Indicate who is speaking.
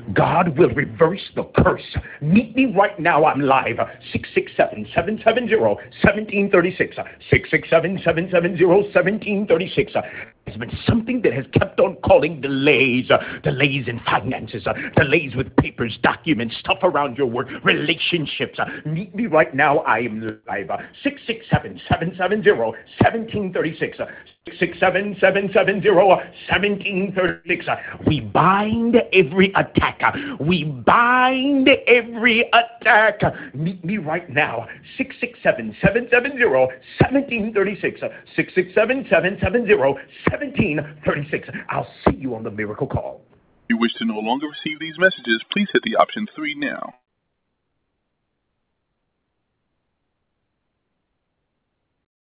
Speaker 1: God will reverse the curse. Meet me right now. I'm live. 667-770-1736. 667-770-1736. There's been something that has kept on calling delays. Delays in finances. Delays with papers, documents, stuff around your work, relationships. Meet me right now. I am live. 667-770-1736. 667-770-1736. We bind every attack. We bind every attack. Meet me right now. 667-770-1736. 667-770-1736. I'll see you on the Miracle Call.
Speaker 2: If you wish to no longer receive these messages, please hit the option 3 now.